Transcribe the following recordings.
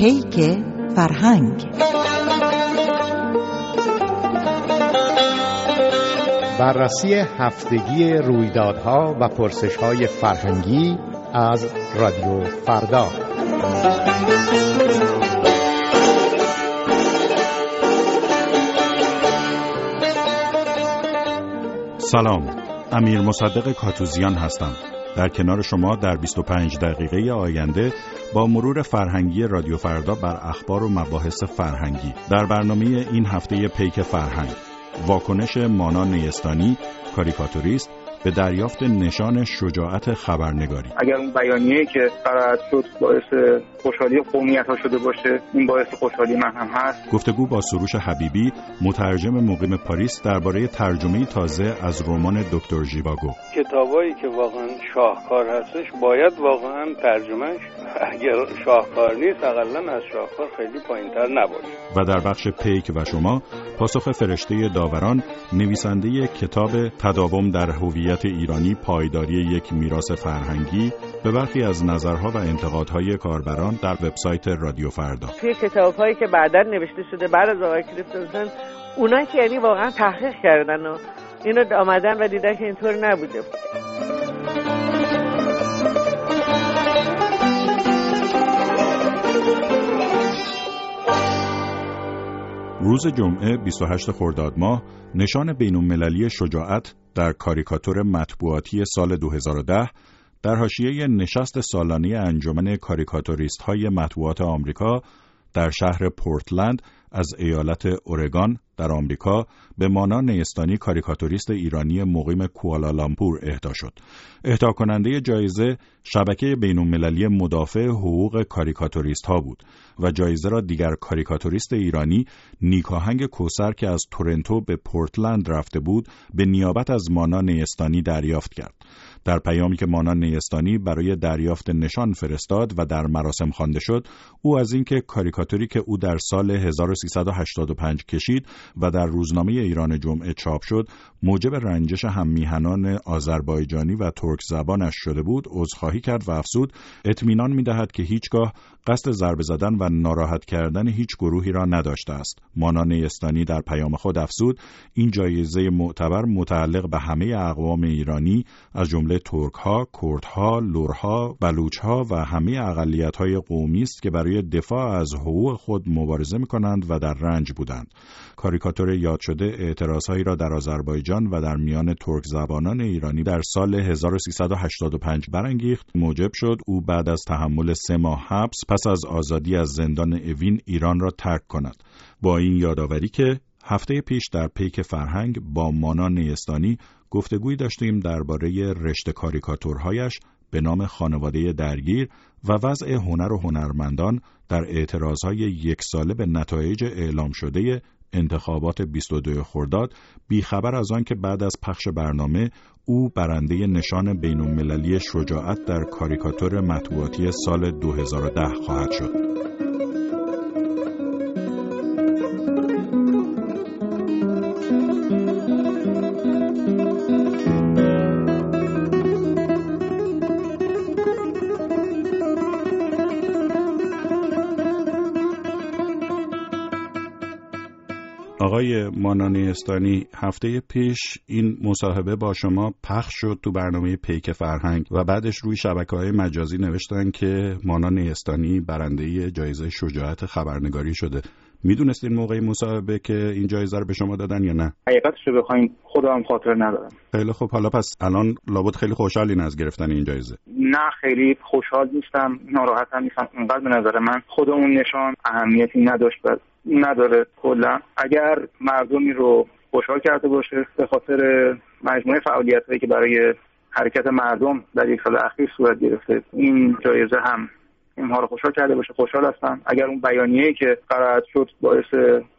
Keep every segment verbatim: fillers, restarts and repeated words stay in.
پیک فرهنگ. بررسی هفتگی رویدادها و پرسش‌های فرهنگی از رادیو فردا. سلام، امیر مصدق کاتوزیان هستم. در کنار شما در بیست و پنج دقیقه آینده با مرور فرهنگی رادیو فردا بر اخبار و مباحث فرهنگی. در برنامه این هفته پیک فرهنگ، واکنش مانا نیستانی، کاریکاتوریست، به دریافت نشان شجاعت خبرنگاری. اگر اون بیانیه‌ای که قرائت شد باعث خوشحالی قومیت‌ها شده باشه، این باعث خوشحالی من هم هست. گفتگو با سروش حبیبی، مترجم مقیم پاریس، درباره ترجمه تازه از رمان دکتر ژیواگو. کتابایی که واقعا شاهکار هستش باید واقعا ترجمهش، اگر شاهکار نیست حداقل از شاهکار خیلی پایین‌تر نباشه. و در بخش پیک و شما، پاسخ فرشته داوران، نویسنده کتاب تداوم در هویت ایرانی، پایداری یک میراث فرهنگی، به برخی از نظرها و انتقادهای کاربران در وبسایت رادیو فردا. توی کتاب‌هایی که بعداً نوشته شده بعد از آقای کریستوفسن، اونایی که یعنی واقعا تحقیق کردن و اینو آمدن و دیدن که اینطور نبوده. روز جمعه بیست و هشتم خرداد ماه نشان بین‌المللی شجاعت در کاریکاتور مطبوعاتی سال دو هزار و ده در حاشیه نشست سالانه انجمن کاریکاتوریست‌های مطبوعات آمریکا در شهر پورتلند از ایالت اورگان در آمریکا به مانا نیستانی، کاریکاتوریست ایرانی مقیم کوالالامپور اهدا شد. اهدا کننده جایزه شبکه بین‌المللی مدافع حقوق کاریکاتوریست ها بود و جایزه را دیگر کاریکاتوریست ایرانی نیکاهنگ کوثر که از تورنتو به پورتلند رفته بود به نیابت از مانا نیستانی دریافت کرد. در پیامی که مانا نیستانی برای دریافت نشان فرستاد و در مراسم خوانده شد، او از اینکه کاریکاتوری که او در سال هزار و سیصد و هشتاد و پنج کشید و در روزنامه ایران جمعه چاپ شد موجب رنجش هممیهنان آذربایجانی و ترک زبانش شده بود، عذرخواهی کرد و افزود اطمینان می‌دهد که هیچگاه قصد ضربه زدن و ناراحت کردن هیچ گروهی را نداشته است. مانا نیستانی در پیام خود افزود این جایزه معتبر متعلق به همه اقوام ایرانی از جمله ترک‌ها، کردها، لرها، بلوچ‌ها و همه اقلیت‌های قومی است که برای دفاع از حقوق خود مبارزه می‌کنند و در رنج بودند. کاریکاتور یاد شده اعتراضهایی را در آذربایجان و در میان ترک زبانان ایرانی در سال هزار و سیصد و هشتاد و پنج برانگیخت، موجب شد او بعد از تحمل سه ماه حبس پس از آزادی از زندان اوین ایران را ترک کند. با این یادآوری که هفته پیش در پیک فرهنگ با مانا نیستانی گفتگویی داشتیم درباره رشته کاریکاتورهایش به نام خانواده درگیر و وضع هنر و هنرمندان در اعتراضهای یک ساله به نتایج اعلام شده انتخابات بیست و دوم خرداد، بیخبر از آن که بعد از پخش برنامه او برنده نشان بین‌المللی شجاعت در کاریکاتور مطبوعاتی سال دو هزار و ده خواهد شد. آقای مانا نیستانی، هفته پیش این مصاحبه با شما پخش شد تو برنامه پیک فرهنگ و بعدش روی شبکه‌های مجازی نوشتن که مانا نیستانی برنده جایزه شجاعت خبرنگاری شده. میدونستین موقع مصاحبه که این جایزه رو به شما دادن یا نه؟ حقیقتش رو بخواین خودم خاطر ندارم. خیلی خوب، حالا پس الان لابد خیلی خوشحالین از گرفتن این جایزه. نه خیلی خوشحال نیستم، ناراحتم نیستم. اینقدر به نظر من خود اون نشان اهمیتی نداشت و نداره. کلا اگر مردمی رو خوشحال کرده باشه به خاطر مجموعه فعالیتایی که برای حرکت مردم در یک سال اخیر صورت گرفته، این جایزه هم اینها رو خوشحال کرده باشه، خوشحال هستم. اگر اون بیانیه‌ای که قرائت شد باعث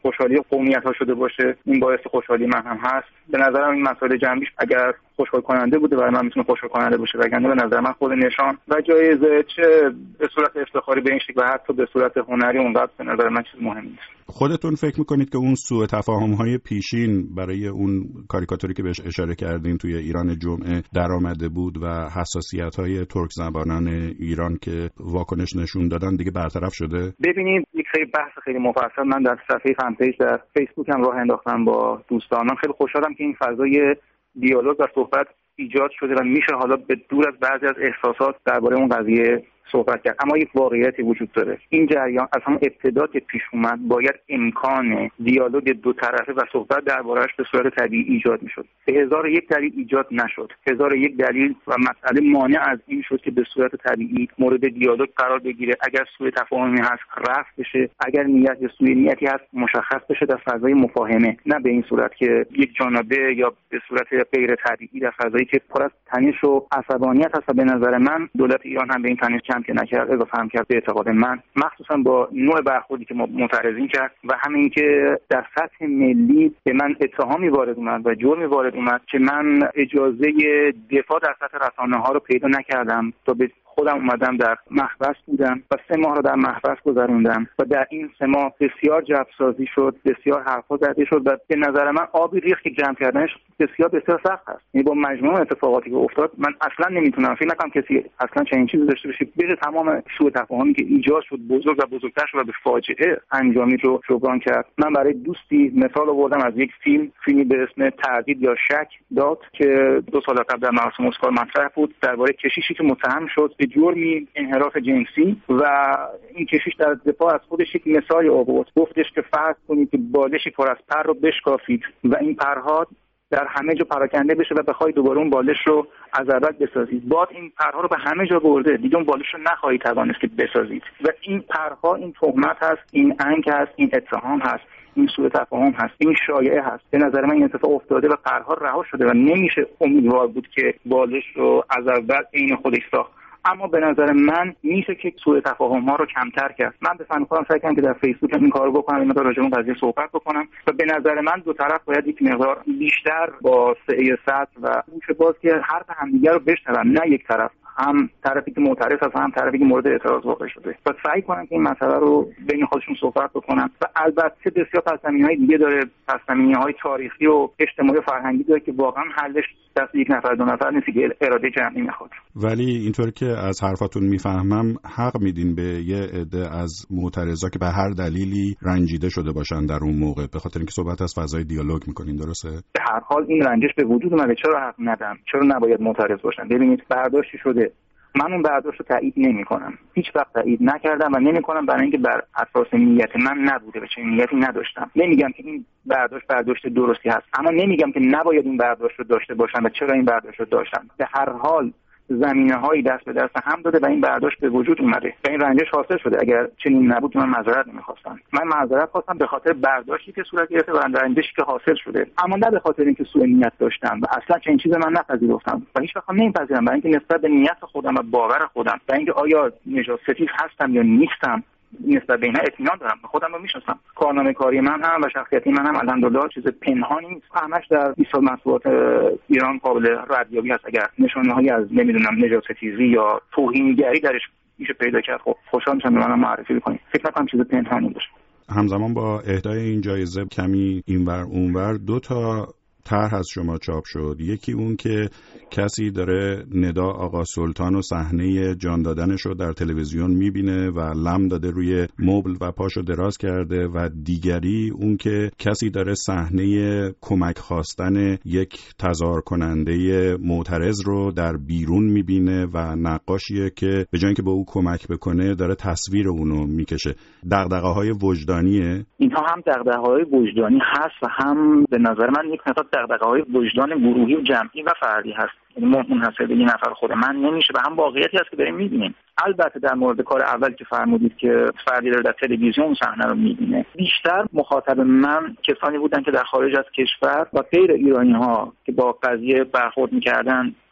خوشحالی قومیت‌ها شده باشه، این باعث خوشحالی من هم هست. به نظرم این مسائل جنبیش اگر خوشحال کننده بوده برای من میتونه خوشحال کننده باشه، وگرنه به نظر من خود نشان و جایزه چه به صورت افتخاری به این شکل و حتی به صورت هنری اونقدر به نظر من چیز مهمی نیست. خودتون فکر میکنید که اون سوء تفاهم‌های پیشین برای اون کاریکاتوری که بهش اشاره کردین توی ایران جمعه در آمده بود و حساسیت‌های ترک زبانان ایران که واکنش نشون دادن دیگه برطرف شده؟ ببینید یک خیلی بحث خیلی مفصل من در صفحه فن پیج در فیسبوک هم راه انداختم با دوستانم. خیلی خوشحالم که این فضای دیالوگ و صحبت ایجاد شده و میشه حالا به دور از بعضی از احساسات درباره اون قضیه صحبت کرد. اما یک واقعیتی وجود داره. این جریان از همون ابتدا که پیش اومد باید امکان دیالوگ دو طرفه و صحبت درباره‌اش به صورت طبیعی ایجاد میشد. به هزار و یک دلیل ایجاد نشد. هزار و یک دلیل و مسئله مانع از این شد که به صورت طبیعی مورد دیالوگ قرار بگیره. اگر سوء تفاهمی هست رفع بشه، اگر نیت یا سوء نیتی هست مشخص بشه در فضای مفاهمه، نه به این صورت که یک جانبه یا به صورت غیر طبیعی در فضایی که پر از تنش و عصبانیت هست. به نظر من دولت ایران هم به این تنش کم که نکرد، اضافه هم کرد به اعتقاد من، مخصوصا با نوع برخوردی که معترضین کرد و همین که در سطح ملی به من اتهامی وارد اومد و جرمی وارد اومد که من اجازه دفاع در سطح رسانه‌ها رو پیدا نکردم تا به خودم اومدم در محبس بودم و سه ماه رو در محبس گذروندم و در این سه ماه بسیار جبرسازی شد، بسیار حرفا زده شد و به نظر من آبی ریخت که جمع کردنش بسیار بسیار سخت است. یعنی با مجموع اتفاقاتی که افتاد من اصلا نمیتونم فکر نکنم کسی اصلا چنین چیزی داشته باشه بشه تمام سوء تفاهمی که ایجاد شد بزرگ و بزرگتر شد و به فاجعه انجامی رو جبران کرد. من برای دوستی مثال آوردم از یک فیلم فیلمی به اسم تردید یا شک داد که دو سال قبل در مراسم اسکار مطرح بود درباره کشیشی که متهم شد به جرمی انحراف جنسی و این کشیش در دفاع از خودش یک مثالی آورد. گفتش که فرض کنید که بالشی پر از پر رو بشکافید و این پرها در همه جا پراکنده بشه و بخواید دوباره اون بالش رو از اول بسازید. باد این پرها رو به همه جا برده، دیگه اون بالش رو نخواهید توانست که بسازید و این پرها این تهمت هست، این انگ هست، این اتهام هست، این سوء تفاهم هست، این شایعه هست. به نظر من این اتفاق افتاده و پرها رها شده و نمیشه امیدوار بود که بالش رو از اول عین خودش ساخت. اما به نظر من میشه که سوء تفاهم ها رو کمتر کرد. من به فن خودم سعی کردم که در فیسبوک این کارو بکنم، این مقدار راجع به قضیه صحبت بکنم و به نظر من دو طرف باید یک مقدار بیشتر با سعی سطح و گوش باز که حرف همدیگه رو بشنون، نه یک طرف، هم طرفی که معترض هست هم طرفی که مورد اعتراض واقع شده و سعی کنن که این مسئله رو بین خودشون صحبت بکنن. و البته بسیار پس‌زمینه‌های دیگه داره، پس‌زمینه‌های تاریخی و اجتماعی و فرهنگی داره که واقعا حلش دست یک نفر دو نفر نیست که اراده جمعی میخواد. ولی اینطور که از حرفاتون میفهمم حق میدین به یه عده از معترضا که به هر دلیلی رنجیده شده باشن در اون موقع به خاطر اینکه صحبت از فضای دیالوگ میکنین، درسته؟ به هر حال این رنجش به وجود اومده، چرا حق ندم؟ چرا نباید معترض باشن؟ ببینید برداشتی شده، من اون برداشت رو تایید نمی‌کنم، هیچ وقت تایید نکردم و نمی‌کنم برای اینکه بر اساس نیت من نبوده و چنین نیتی نداشتم. نمیگم که این برداشت برداشت درستی هست، اما نمیگم که نباید این برداشت رو داشته باشم و چرا این برداشت رو داشتم. به هر حال زمینه‌هایی دست به دست هم داده و این برداشت به وجود اومده و این رنجش حاصل شده. اگر چنین نبود من معذرت نمی‌خواستم. من معذرت خواستم به خاطر برداشتی که صورت گرفته و رنجشی که حاصل شده، اما نه به خاطر اینکه سوء نیت داشتم و اصلا چنین چیزی من نپذیرفتم و هیچ وقت نمی‌پذیرم، برای اینکه نسبت به نیت خودم و باور خودم و اینکه آیا نژاد ستیز هستم یا نیستم نسبت به اینا اطمینان دارم، خودم رو میشناسم. کارنامه کاری من هم و شخصیتی من هم الحمدلله چیز پنهانی نیست، همش در بیست سال مسئولیت ایران قابل ردیابی هست. اگر نشانه‌هایی از نمیدونم نژاد ستیزی یا توهینگری درش میشه پیدا کرد، خب خوشحال میشم به من معرفی کنید. فکر نکنم چیز پنهانی باشه. همزمان با اهدای این جایزه کمی اینور اونور دو تا طرح از شما چاپ شد. یکی اون که کسی داره ندا آقا سلطان و صحنه جان دادنش رو در تلویزیون میبینه و لم داده روی مبل و پاشو دراز کرده و دیگری اون که کسی داره صحنه کمک خواستن یک تظاهر کننده معترض رو در بیرون میبینه و نقاشیه که به جای اینکه به او کمک بکنه داره تصویر اونو میکشه. دغدغه‌های وجدانیه. اینها هم دغدغه‌های وجدانی هست و هم به نظر من یک نفر دغدغه‌های وجدان گروهی و جمعی و فردی هست. یعنی منحصر به این نفر خود من نمیشه و هم واقعیتی هست که داریم می‌بینیم. البته در مورد کار اول که فرمودید که فردی داره در تلویزیون صحنه رو می‌بینه، بیشتر مخاطب من کسانی بودن که در خارج از کشور و غیر ایرانی‌ها که با قضیه برخورد می‌کردن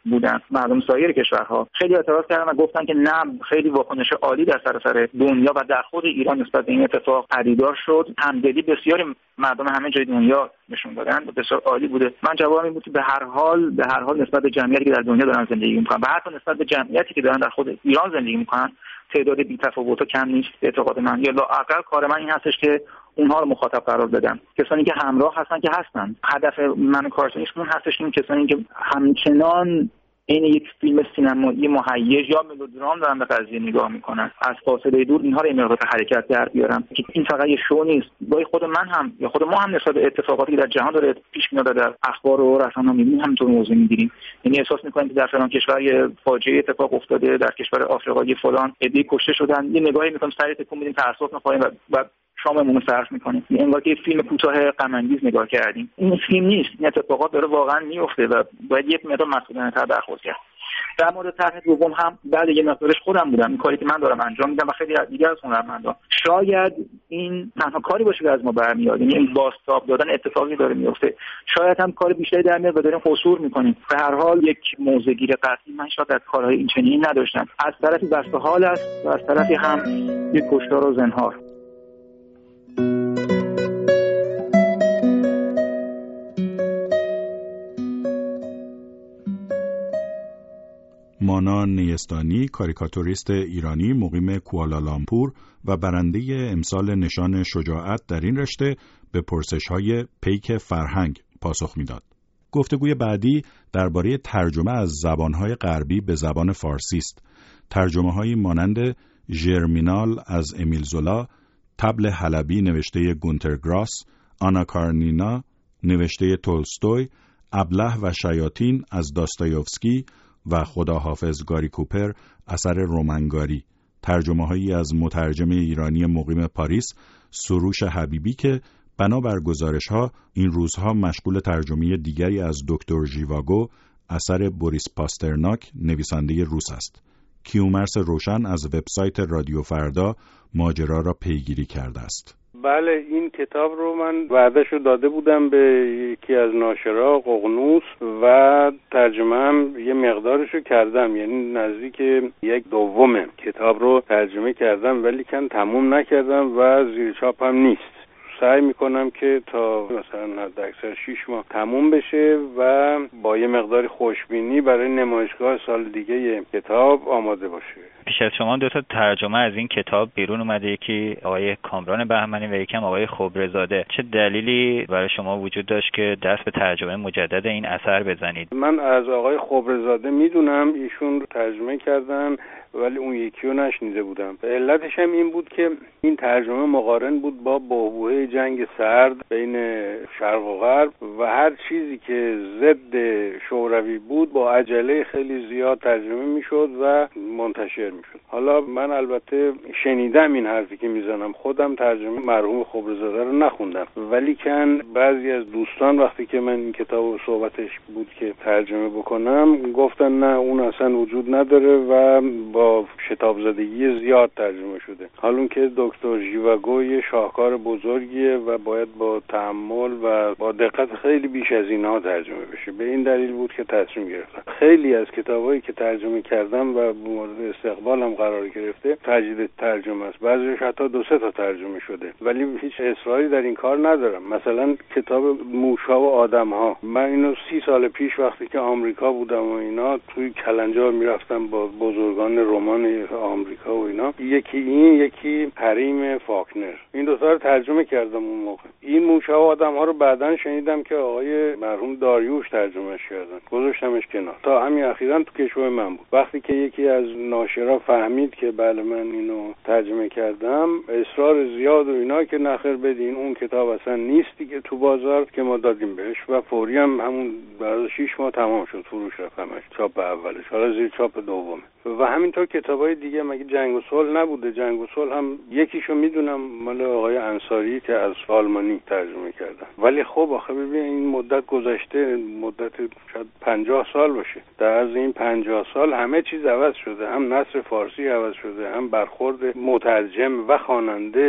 بودن مردم سایر کشورها خیلی اعتراض کردن و گفتن که نه، خیلی واکنش عالی در سراسر دنیا و در خود ایران نسبت به این اتفاق پدیدار شد. همدلی بسیاری مردم همه جای دنیا نشون دادن، بسیار عالی بوده. من جوابم این بود که به هر حال به هر حال نسبت به جمعیتی که در دنیا دارن زندگی میکنن و حتی نسبت به جمعیتی که دارن در خود ایران زندگی میکنن تعداد بی‌تفاوت‌ها کم نیست. به اعتقاد من یا لااقل کار من این هستش که اونها رو مخاطب قرار بدم. کسانی که همراه هستن که هستن. هدف من کارشناس اون هستش که کسانی که همچنان این یک فیلم سینمایی مهیج یا ملودرام دارن به قضیه نگاه میکنن، از فاصله دور اینها رو این مقدار حرکت در بیارن که این فقط یه شو نیست. با خود من هم یا خود ما هم نسبت به اتفاقاتی که در جهان داره پیش میاد در اخبار و رسانه‌ها میبینیم همینطور موضوع میگیریم. یعنی احساس میکنیم که در فلان کشور یه فاجعه اتفاق افتاده، در کشور آفریقایی فلان عده‌ای کشته شدن، یه نگاهی میکنیم سریع تکون میدیم، تأسف میخوریم و بعد شاممون رو صرف میکنیم. انگار که فیلم کوتاه غم انگیز نگاه کردیم. این فیلم نیست، این اتفاقات داره واقعا میفته و باید یک مقدار مسئولانه‌تر برخورد کرد. در مورد طرح دوم هم بعد یه مقدارش خودم بودم، این کاری که من دارم انجام میدم و خیلی دیگه از هنرمندان، شاید این تنها کاری باشه که از ما برمیاد، یعنی این بازتاب دادن اتفاقی داره میفته. شاید هم کار بیشتری در میاد و داریم قصور میکنیم. به هر حال یک موضع‌گیر قطعی من شاید از کارهای این چنینی نداشتم. از طرفی بسته حال است و از طرفی هم یک کشتار و زنهار. مانا نیستانی، کاریکاتوریست ایرانی مقیم کوالالامپور و برنده امسال نشان شجاعت در این رشته، به پرسش‌های پیک فرهنگ پاسخ می‌داد. گفتگوی بعدی درباره ترجمه از زبان‌های غربی به زبان فارسی است. ترجمه‌هایی مانند ژرمینال از امیل زولا، طبل حلبی نوشته گونتر گراس، آنا کارنینا نوشته تولستوی، ابله و شیاطین از داستایوفسکی و خداحافظ گاری کوپر اثر رومنگاری، ترجمه‌هایی از مترجم ایرانی مقیم پاریس سروش حبیبی که بنابر گزارش‌ها این روزها مشغول ترجمه دیگری از دکتر ژیواگو اثر بوریس پاسترناک نویسنده روس است. کیومرث روشن از وبسایت رادیو فردا ماجرا را پیگیری کرده است. بله، این کتاب رو من وعده‌شو داده بودم به یکی از ناشرا، ققنوس، و ترجمه هم یه مقدارشو کردم، یعنی نزدیک یک دوم کتاب رو ترجمه کردم، ولی کن تموم نکردم و زیر چاپ هم نیست. سعی میکنم که تا مثلا حداکثر شش ماه تموم بشه و با یه مقدار خوشبینی برای نمایشگاه سال دیگه کتاب آماده باشه. پیش از شما دو تا ترجمه از این کتاب بیرون اومده، یکی آقای کامران بهمنی و یکی هم آقای خبرزاده. چه دلیلی برای شما وجود داشت که دست به ترجمه مجدد این اثر بزنید؟ من از آقای خبرزاده میدونم، ایشون ترجمه کردن ولی اون یکی رو نشنیده بودم. علتش هم این بود که این ترجمه مقارن بود با بحبوحه جنگ سرد بین شرق و غرب و هر چیزی که ضد شوروی بود با عجله خیلی زیاد ترجمه میشد و منتشر میشد. حالا من البته شنیدم این حرفی که میزنم، خودم ترجمه مرحوم خبرزاده رو نخوندم، ولی کن بعضی از دوستان وقتی که من این کتاب صحبتش بود که ترجمه بکنم گفتن نه، اون اصلا وجود نداره و با شتاب زدگی زیاد ترجمه شده. حالون که دکتر ژیواگو یه شاهکار بزرگیه و باید با تأمل و با دقت خیلی بیش از اینها ترجمه بشه. به این دلیل بود که تصمیم گرفتم. خیلی از کتابایی که ترجمه کردم و مورد استقبالم قرار گرفته تجدید ترجمه است. بعضیش حتی دو سه تا ترجمه شده، ولی هیچ اصراری در این کار ندارم. مثلا کتاب موشا و آدم‌ها، من اینو سی سال پیش وقتی که آمریکا بودم و اینا توی کلنجار میرفتم با بزرگان رمان آمریکا و اینا، یکی این یکی حریم فاکنر، این دو تا رو ترجمه کردم اون موقع. این موشا و آدم‌ها رو بعداً شنیدم که آقای مرحوم داریوش ترجمهش کردن، گذاشتمش کنار تا همین اخیراً تو کشور من بود. وقتی که یکی از ناشرا فهمید که بله من اینو ترجمه کردم، اصرار زیاد و اینا که نخیر بدین، اون کتاب اصلا نیست دیگه تو بازار، که ما دادیم بهش و فوری هم همون بعد شش ماه تمام شد، فروش رفت همش، چاپ اولش، حالا زیر چاپ دومه. و همینطور کتابای دیگه، مگه جنگ و صلح نبوده؟ جنگ و صلح هم یکیشو میدونم مال آقای انصاری که از آلمانی ترجمه کردن، ولی خب آخه ببین این مدت گذشته، مدت شاید پنجاه سال باشه. در از این پنجاه سال همه چیز عوض شده، هم نثر فارسی عوض شده، هم برخورد مترجم و خواننده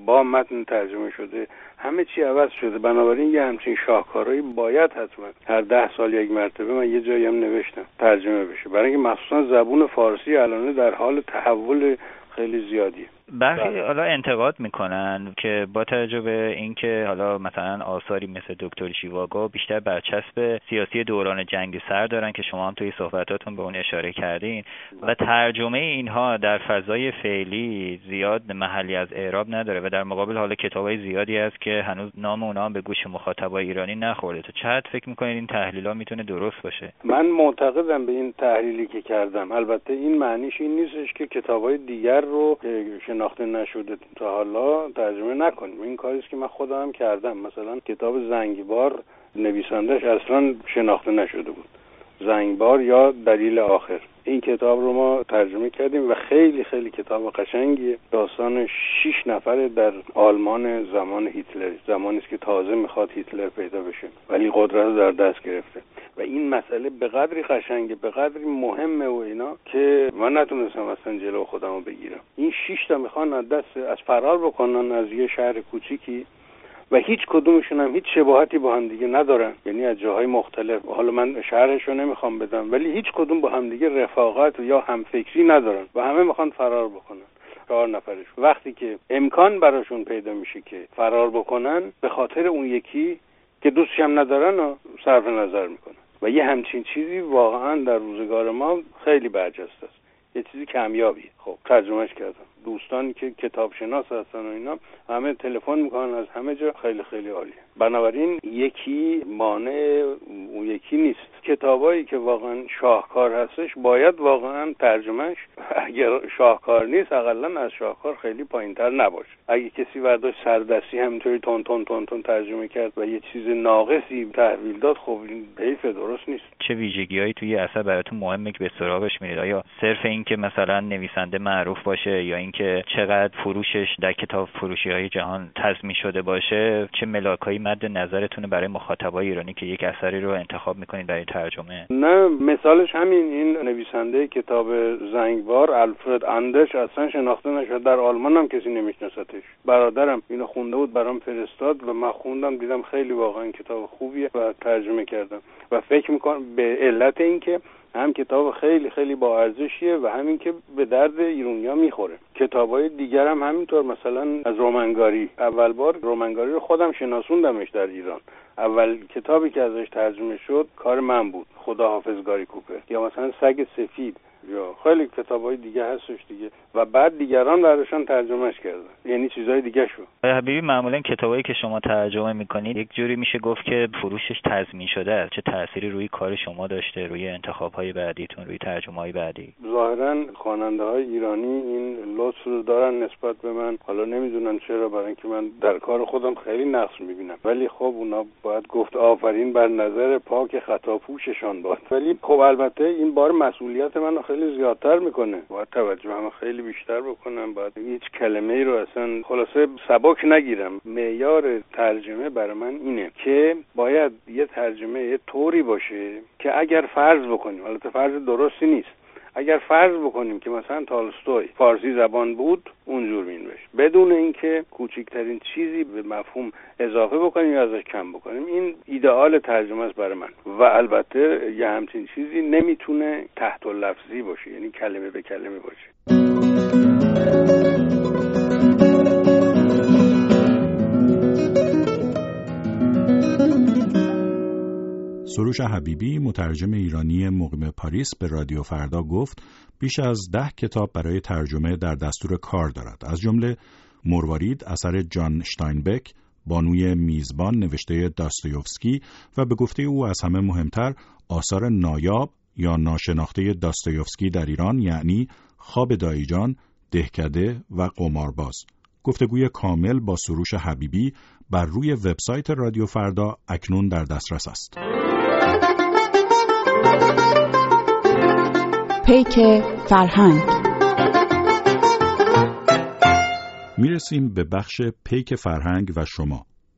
با متن ترجمه شده، همه چی عوض شده. بنابراین یه همچین شاهکارهایی باید حتما هر ده سال یک مرتبه، من یه جایی هم نوشتم، ترجمه بشه، برای اینکه مخصوصا زبون فارسی الان در حال تحول خیلی زیادیه. برخی حالا انتقاد میکنن که با توجه به اینکه حالا مثلا آثاری مثل دکتر شیواگو بیشتر برچسب سیاسی دوران جنگ سرد دارن که شما هم توی صحبتاتون به اون اشاره کردین و ترجمه اینها در فضای فعلی زیاد محلی از اعراب نداره و در مقابل حالا کتابای زیادی هست که هنوز نام اونها هم به گوش مخاطبای ایرانی نخورده. تو چقدر فکر میکنید این تحلیل‌ها میتونه درست باشه؟ من معتقدم به این تحلیلی که کردم. البته این معنیش این نیستش که کتابای دیگر رو شناخته نشده تا حالا ترجمه نکنیم. این کاریه که من خودم کردم. مثلا کتاب زنگبار نویسندش اصلا شناخته نشده بود، زنگبار یا دلیل آخر. این کتاب رو ما ترجمه کردیم و خیلی خیلی کتاب قشنگیه. داستان شش نفره در آلمان زمان هیتلر، زمانی است که تازه میخواد هیتلر پیدا بشه ولی قدرت رو در دست گرفته و این مسئله به قدری قشنگه، به قدری مهمه و اینا که من نتونستم اصلا جلو خودم رو بگیرم. این شش تا میخوان از دست از فرار بکنن از یه شهر کوچیکی و هیچ کدومشون هم هیچ شباهتی با هم دیگه ندارن، یعنی از جاهای مختلف. حالا من شرحشو نمیخوام بدم ولی هیچ کدوم با هم دیگه رفاقت یا همفکری ندارن و همه میخوان فرار بکنن. چهار نفرش وقتی که امکان براشون پیدا میشه که فرار بکنن، به خاطر اون یکی که دوستش هم ندارن و صرف نظر میکنن و یه همچین چیزی واقعا در روزگار ما خیلی برجسته است، یه چیزی کمیابیه. خب ترجمهش کردم. دوستانی که کتاب شناس هستن و اینا همه تلفن میکنن از همه جا، خیلی خیلی عالیه. بنابراین یکی مانع اون یکی نیست. کتابایی که واقعا شاهکار هستش باید واقعا ترجمهش اگر شاهکار نیست حداقل از شاهکار خیلی پایینتر نباشه. اگه کسی برداشت سردستی همینطوری تون تون تون تون ترجمه کرد و یه چیز ناقصی تحویل داد، خب این حیف، درست نیست. چه ویژگی‌هایی توی اثر براتون مهمه که به سراغش میرید؟ آیا صرف این که مثلا نویسنده معروف باشه یا اینکه چقدر فروشش در کتاب فروشی‌های جهان تضمین شده باشه؟ چه ملاکایی مد نظرتونه برای مخاطبای ایرانی که یک اثری رو انتخاب میکنید برای ترجمه؟ نه، مثالش همین این نویسنده کتاب زنگبار آلفرد آندرش اصلا شناخته نشد، در آلمان هم کسی نمیشناستش. برادرم اینو خونده بود برام فرستاد و من خوندم، دیدم خیلی واقعا کتاب خوبیه و ترجمه کردم و فکر میکنم به علت اینکه هم کتاب خیلی خیلی با ارزشیه و همین که به درد ایرانی‌ها میخوره. کتابای دیگر هم همینطور، مثلا از رومنگاری، اول بار رومنگاری رو خودم شناسوندمش در ایران. اول کتابی که ازش ترجمه شد کار من بود، خداحافظ گاری کوپر، یا مثلا سگ سفید، یا خیلی کتابای دیگه هستش دیگه و بعد دیگران برداشتن ترجمهش کردن، یعنی چیزای دیگه شو. حبیبی، معمولا کتابایی که شما ترجمه میکنید یک جوری میشه گفت که فروشش تضمین شده است. چه تأثیری روی کار شما داشته، روی انتخاب‌های بعدیتون، روی ترجمه‌های بعدی؟ ظاهراً خواننده‌های ایرانی این لطف رو دارن نسبت به من. حالا نمیدونم چرا، برای اینکه من در کار خودم خیلی نقص میبینم، ولی خب اونا باید گفت آفرین بر نظر پاک خطاپوششان باد. ولی خب البته این بار مسئولیت منو خیلی زیادتر میکنه، باید توجهم خیلی بیشتر بکنم، باید هیچ کلمه‌ای رو اصلا خلاصه سبک نگیرم. معیار ترجمه برای من اینه که باید یه ترجمه یه طوری باشه که اگر فرض بکنیم، البته فرض درستی نیست، اگر فرض بکنیم که مثلا تالستوی فارسی زبان بود اونجور مینوشت، بدون اینکه کوچکترین چیزی به مفهوم اضافه بکنیم یا ازش کم بکنیم، این ایدئال ترجمه است برای من. و البته یه همچین چیزی نمیتونه تحت لفظی باشه، یعنی کلمه به کلمه باشه. سروش حبیبی، مترجم ایرانی مقیم پاریس، به رادیو فردا گفت بیش از ده کتاب برای ترجمه در دستور کار دارد، از جمله مروارید اثر جان شتاینبک، بانوی میزبان نوشته داستایوفسکی و به گفته او از همه مهمتر آثار نایاب یا ناشناخته داستایوفسکی در ایران، یعنی خواب دایجان، دهکده و قمارباز. گفتگوی کامل با سروش حبیبی بر روی وبسایت رادیو فردا اکنون در دسترس است. پیک فرهنگ. میرسیم به بخش پیک فرهنگ و شما.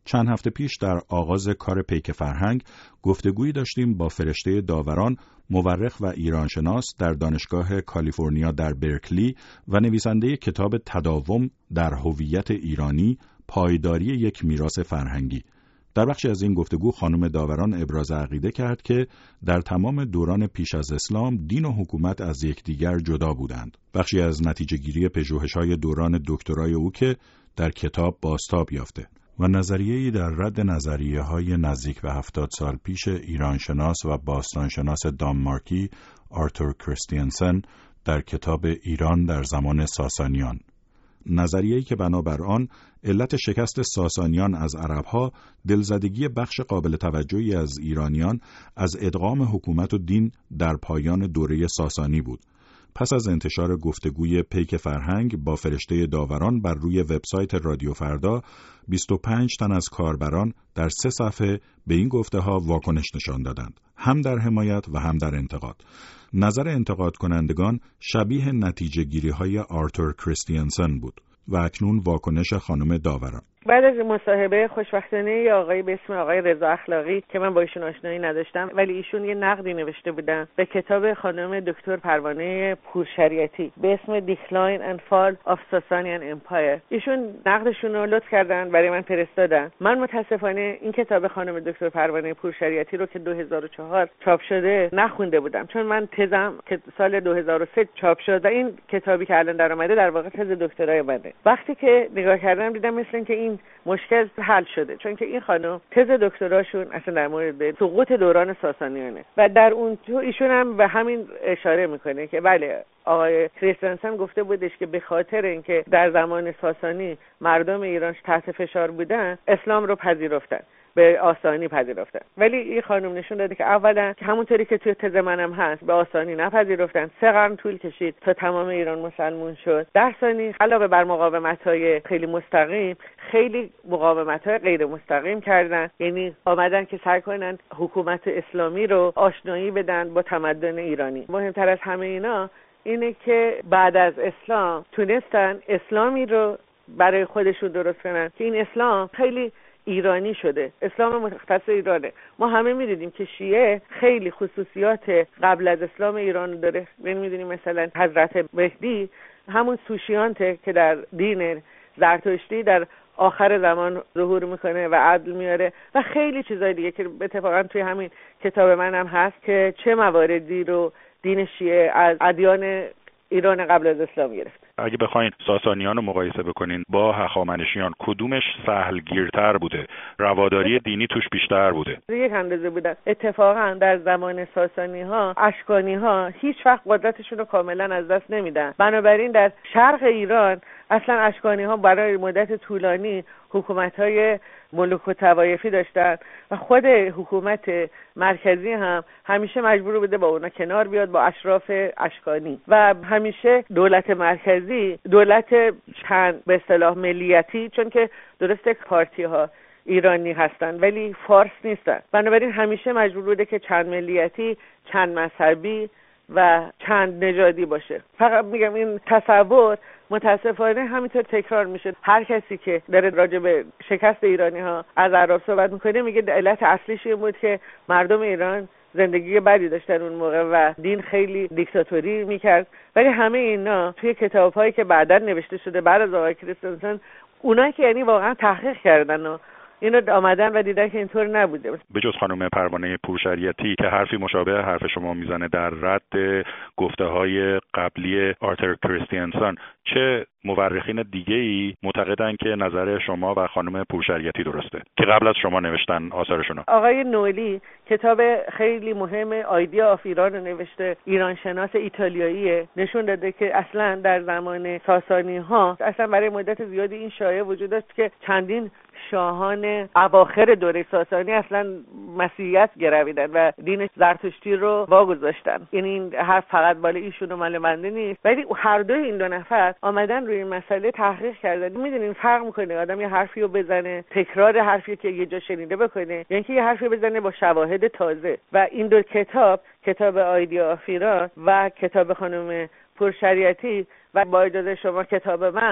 چند هفته پیش در آغاز کار پیک فرهنگ گفتگویی داشتیم با فرشته داوران، مورخ و ایرانشناس در دانشگاه کالیفرنیا در برکلی و نویسنده کتاب تداوم در هویت ایرانی، پایداری یک میراث فرهنگی. در بخشی از این گفتگو خانم داوران ابراز عقیده کرد که در تمام دوران پیش از اسلام دین و حکومت از یکدیگر جدا بودند. بخشی از نتیجه گیری پژوهش‌های دوران دکترای او که در کتاب بازتاب یافته و نظریه‌ای در رد نظریه‌های نزدیک به هفتاد سال پیش ایرانشناس و باستانشناس دانمارکی آرتور کریستینسن در کتاب ایران در زمان ساسانیان. نظریه‌ای که بنابر آن علت شکست ساسانیان از عربها دلزدگی بخش قابل توجهی از ایرانیان از ادغام حکومت و دین در پایان دوره ساسانی بود. پس از انتشار گفتگوی پیک فرهنگ با فرشته داوران بر روی وبسایت رادیو فردا، بیست و پنج تن از کاربران در سه صفحه به این گفته‌ها واکنش نشان دادند، هم در حمایت و هم در انتقاد. نظر انتقاد کنندگان شبیه نتیجه گیری های آرتور کریستینسن بود و اکنون واکنش خانم داوران. بعد از مصاحبه خوشبختانه یه آقایی به اسم آقای رضا اخلاقی که من با ایشون آشنایی نداشتم، ولی ایشون یه نقدی نوشته بودن به کتاب خانم دکتر پروانه پورشریعتی به اسم Decline and Fall of Sasanian Empire. ایشون نقدشون رو لطف کردن برای من فرستادن. من متاسفانه این کتاب خانم دکتر پروانه پورشریعتی رو که دو هزار و چهار چاپ شده نخونده بودم، چون من تزم که سال دو هزار و سه چاپ شده، این کتابی که الان در اومده در واقع تز دکترای منه. وقتی که نگاه کردم دیدم مثل اینکه این مشکل حل شده، چون که این خانم تز دکتراشون اصلا در مورد سقوط دوران ساسانیانه و در اون تو ایشون هم به همین اشاره میکنه که بله آقای کریستنسن گفته بودش که به خاطر اینکه در زمان ساسانی مردم ایران تحت فشار بودن اسلام رو پذیرفتن، به آسانی پذیرفتن. ولی این خانم نشون داده که اولا که همونطوری که توی تز منم هست به آسانی نپذیرفتن، سه قرن طول کشید تا تمام ایران مسلمون شد. در ثانی علاوه بر مقاومت‌های خیلی مستقیم، خیلی مقاومت‌های غیر مستقیم کردن، یعنی آمدن که سعی کنن حکومت اسلامی رو آشنایی بدن با تمدن ایرانی. مهمتر از همه اینا اینه که بعد از اسلام تونستن اسلامی رو برای خودشون درست کنن که این اسلام خیلی ایرانی شده، اسلام مختص ایرانه. ما همه میدونیم که شیعه خیلی خصوصیات قبل از اسلام ایران داره. یعنی میدونیم مثلا حضرت مهدی همون سوشیانته که در دین زرتشتی در آخر زمان ظهور میکنه و عدل میاره و خیلی چیزای دیگه که اتفاقا توی همین کتاب منم هست که چه مواردی رو دین شیعه از ادیان ایران قبل از اسلام گرفت. اگه بخواین ساسانیان رو مقایسه بکنین با هخامنشیان، کدومش سهلگیرتر بوده؟ رواداری دینی توش بیشتر بوده؟ یک اندازه بودن. اتفاقا در زمان ساسانی ها، اشکانی ها هیچ وقت قدرتشون رو کاملا از دست نمیدن. بنابراین در شرق ایران اصلا اشکانی ها برای مدت طولانی حکومت‌های ملوک و طوایفی داشتن و خود حکومت مرکزی هم همیشه مجبور بوده با اونا کنار بیاد، با اشراف اشکانی. و همیشه دولت مرکزی دولت چند به اصطلاح ملیتی، چون که درسته پارتی ها ایرانی هستن ولی فارس نیستن، بنابراین همیشه مجبور بوده که چند ملیتی، چند مذهبی و چند نژادی باشه. فقط میگم این تصور متاسفانه همینطور تکرار میشه. هر کسی که داره راجع به شکست ایرانی ها از عرب صحبت میکنه میگه علت اصلیش این بود که مردم ایران زندگی بدی داشتن اون موقع و دین خیلی دیکتاتوری میکرد. ولی همه اینا توی کتاب‌هایی که بعداً نوشته شده بعد از آقای کریستنسن، اونایی که یعنی واقعا تحقیق کردن و اینو آمدن و دیدن که اینطور نبوده. به جز خانم پروانه پورشریعتی که حرفی مشابه حرف شما میزنه در رد گفته‌های قبلی آرتور کریستینسن، چه مورخین دیگه‌ای معتقدن که نظر شما و خانم پورشریعتی درسته که قبل از شما نوشتن آثارشون؟ آقای نولی کتاب خیلی مهم آیدیا آف ایران رو نوشته، ایران شناس ایتالیاییه، نشون داده که اصلا در زمان ساسانی ها اصلا برای مدت زیادی این شایعه وجود داشت که چندین شاهان اواخر دوره ساسانی اصلا مسیحیت گرویدن و دین زرتشتی رو واگذاشتن. یعنی این حرف فقط مال ایشون و مال بنده نیست، ولی هر دوی این دو نفر آمدن روی این مسئله تحقیق کردن. میدونین فرق میکنه آدم یه حرفی رو بزنه، تکرار حرفی که یه جا شنیده بکنه، یعنی که یه حرفی بزنه با شواهد تازه. و این دو کتاب، کتاب آیدیا آف ایران و کتاب خانم پورشریعتی و با اجازه شما کتاب من،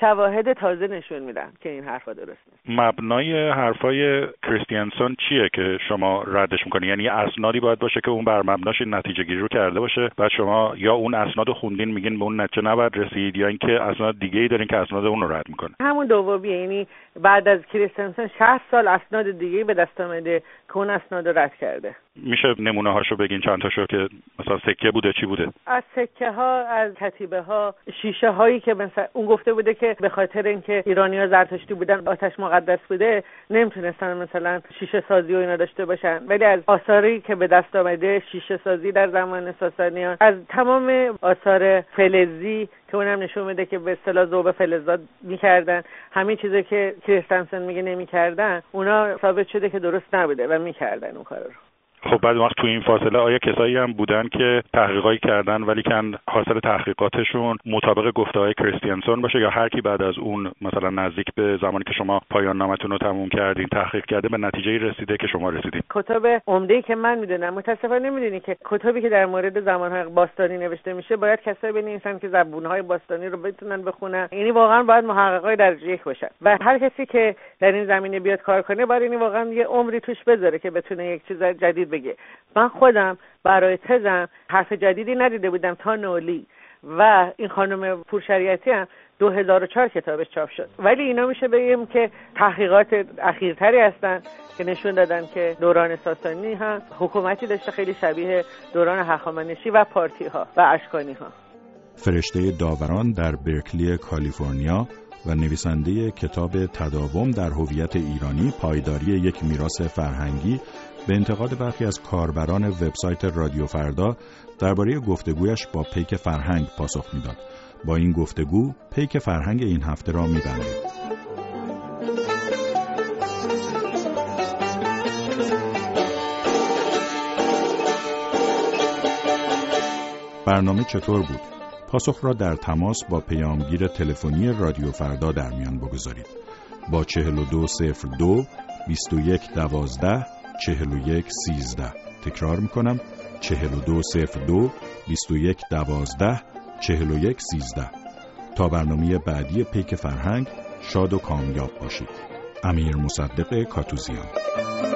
شواهد تازه نشون میدن که این حرفا درست نیست. مبنای حرفای کریستیانسون چیه که شما ردش میکنی؟ یعنی اسنادی باید باشه که اون بر مبناش این نتیجه گیری رو کرده باشه، بعد شما یا اون اسناد رو خوندین میگین به اون نتیجه نباید رسید، یا اینکه اسناد دیگه‌ای دارین که اسناد اون رو رد میکنه؟ همون دومیه. یعنی بعد از کریستیانسون شصت سال اسناد دیگه‌ای به دست اومده که اون اسناد رو رد کرده. میشه نمونه هاشو بگین چند تاشو که مثلا سکه بوده چی بوده؟ از سکه ها، از کتیبه ها، شیشه هایی که مثلا اون گفته بوده که به خاطر اینکه ایرانی‌ها زرتشتی بودن آتش مقدس بوده نمیتونستن مثلا شیشه سازی و اینا داشته باشن، ولی از آثاری که به دست آمده شیشه سازی در زمان ساسانیان، از تمام آثار فلزی که اونم نشون میده که به اصطلاح ذوب فلزات میکردن، همین چیزی که کریستیانسون میگه نمیکردن اونا ثابت شده که درست نبوده و میکردن اون کارا رو. خب بعد وقت تو این فاصله آیا کسایی هم بودن که تحقیقاتی کردن ولی کن حاصل تحقیقاتشون مطابق گفته‌های کریستیانسون باشه، یا هر کی بعد از اون مثلا نزدیک به زمانی که شما پایان نامتون رو تموم کردین تحقیق کرده به نتیجه‌ای رسیده که شما رسیدین؟ کتاب عمده‌ای که من میدونم، متأسفانه نمیدونی که کتابی که در مورد زمان‌های باستانی نوشته میشه باید کسایی بنویسن که زبون‌های باستانی رو بتونن بخونن، یعنی واقعا باید محققای درجه یک باشن و هر کسی که در این زمینه بیاد کار کنه باید یعنی واقعا یه عمری توش بذاره که بتونه یک چیز جدید بگه. من خودم برای تزم حرف جدیدی ندیده بودم تا نولی و این خانم پورشریعتی هم دو هزار و چهار کتابش چاپ شد، ولی اینا میشه بگیم که تحقیقات اخیرتری هستن که نشون دادن که دوران ساسانی هم حکومتی داشته خیلی شبیه دوران هخامنشی و پارتی ها و اشکانی ها. فرشته داوران در برکلی کالیفرنیا و نویسنده کتاب تداوم در هویت ایرانی، پایداری یک میراث فرهنگی، به انتقاد برخی از کاربران وبسایت رادیو فردا درباره گفتگویش با پیک فرهنگ پاسخ میداد. با این گفتگو پیک فرهنگ این هفته را می‌بندیم. برنامه چطور بود؟ پاسخ را در تماس با پیامگیر تلفنی رادیو فردا در میان بگذارید. با چهل و دو صفر دو بیست و یک دوازده چهل و یک سیزده. تکرار میکنم چهل و دو صفر دو بیست و یک دوازده چهل و یک سیزده. تا برنامه بعدی پیک فرهنگ شاد و کامیاب باشید. امیر مصدق کاتوزیان.